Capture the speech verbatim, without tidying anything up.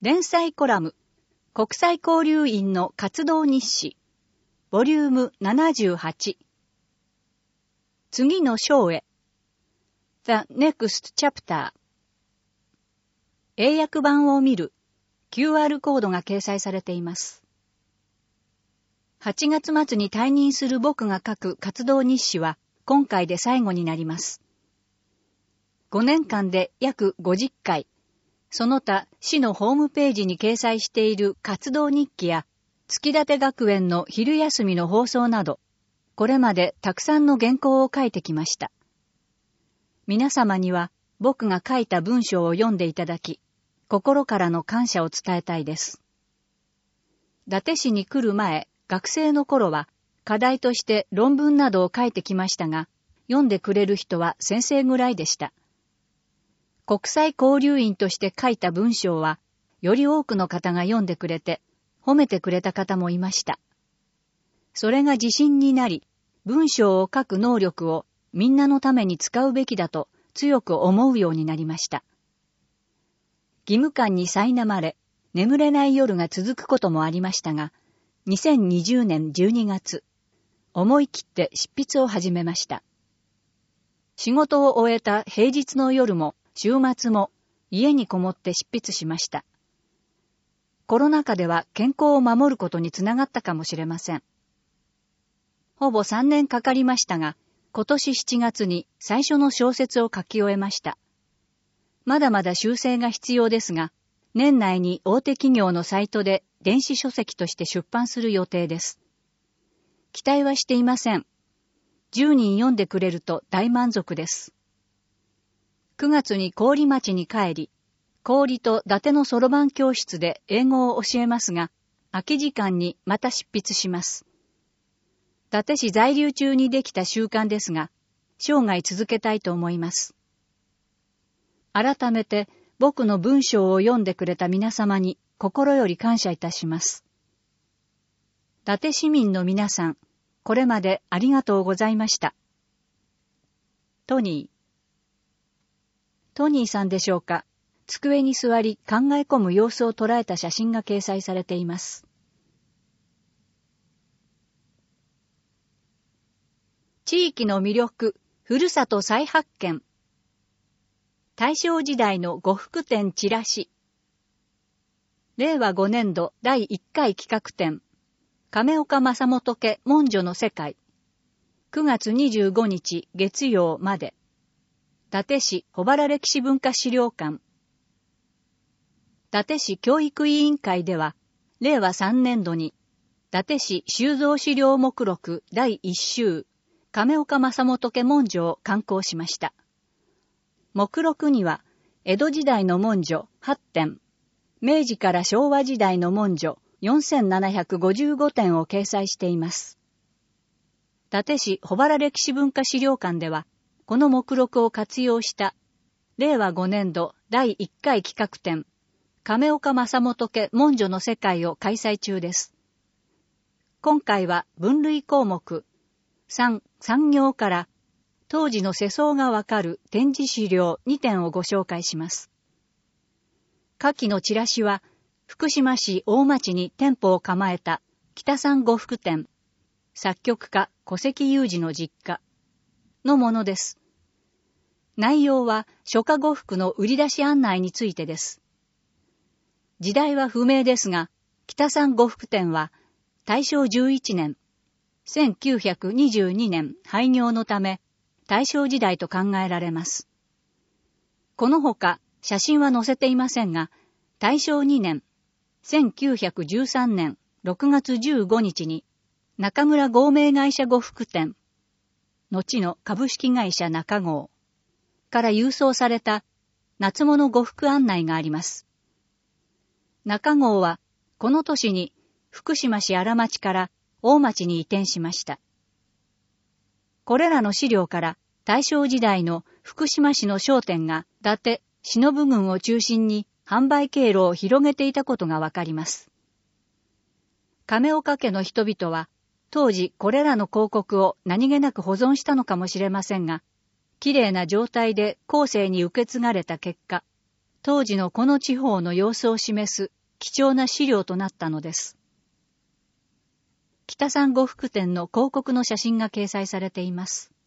連載コラム、国際交流員の活動日誌、ボリュームななじゅうはち。次の章へ。The Next Chapter。英訳版を見る キューアール コードが掲載されています。はちがつ末に退任する僕が書く活動日誌は今回で最後になります。ごねんかんで約ごじゅっかい、その他市のホームページに掲載している活動日記や月立学園の昼休みの放送など、これまでたくさんの原稿を書いてきました。皆様には僕が書いた文章を読んでいただき、心からの感謝を伝えたいです。伊達市に来る前、学生の頃は課題として論文などを書いてきましたが、読んでくれる人は先生ぐらいでした。国際交流員として書いた文章は、より多くの方が読んでくれて、褒めてくれた方もいました。それが自信になり、文章を書く能力をみんなのために使うべきだと強く思うようになりました。義務感に苛まれ、眠れない夜が続くこともありましたが、にせんにじゅうねんじゅうにがつ、思い切って執筆を始めました。仕事を終えた平日の夜も、週末も家にこもって執筆しました。コロナ禍では健康を守ることにつながったかもしれません。ほぼさんねんかかりましたが、今年しちがつに最初の小説を書き終えました。まだまだ修正が必要ですが、年内に大手企業のサイトで電子書籍として出版する予定です。期待はしていません。じゅうにん読んでくれると大満足です。くがつに郡町に帰り、郡と伊達のそろばん教室で英語を教えますが、空き時間にまた執筆します。伊達市在留中にできた習慣ですが、生涯続けたいと思います。改めて僕の文章を読んでくれた皆様に心より感謝いたします。伊達市民の皆さん、これまでありがとうございました。トニー。トニーさんでしょうか。机に座り考え込む様子を捉えた写真が掲載されています。地域の魅力、ふるさと再発見。大正時代の呉服店チラシ。れいわごねんどだいいっかい企画展。亀岡正元家文書の世界。くがつにじゅうごにち月曜まで。伊達市保原歴史文化資料館。伊達市教育委員会では、れいわさんねんどに、伊達市収蔵資料目録だいいっしゅう、亀岡正元家文書を刊行しました。目録には、江戸時代の文書はってん、明治から昭和時代の文書よんせんななひゃくごじゅうごてんを掲載しています。伊達市保原歴史文化資料館では、この目録を活用したれいわごねんどだいいっかい企画展亀岡正元家文書の世界を開催中です。今回は分類項目さん産業から当時の世相がわかる展示資料にてんをご紹介します。下記のチラシは福島市大町に店舗を構えた北三呉服店作曲家小関裕二の実家のものです。内容は初夏呉服の売り出し案内についてです。時代は不明ですが、北三呉服店は大正じゅういちねん、せんきゅうひゃくにじゅうにねん廃業のため、大正時代と考えられます。このほか写真は載せていませんが、大正にねん、せんきゅうひゃくじゅうさんねんろくがつじゅうごにちに中村合名会社呉服店、後の株式会社中郷から郵送された夏物呉服案内があります。中郷はこの年に福島市荒町から大町に移転しました。これらの資料から大正時代の福島市の商店が伊達、忍郡を中心に販売経路を広げていたことがわかります。亀岡家の人々は当時これらの広告を何気なく保存したのかもしれませんが、きれいな状態で後世に受け継がれた結果、 当時のこの地方の様子を示す貴重な資料となったのです。北三呉服店の広告の写真が掲載されています。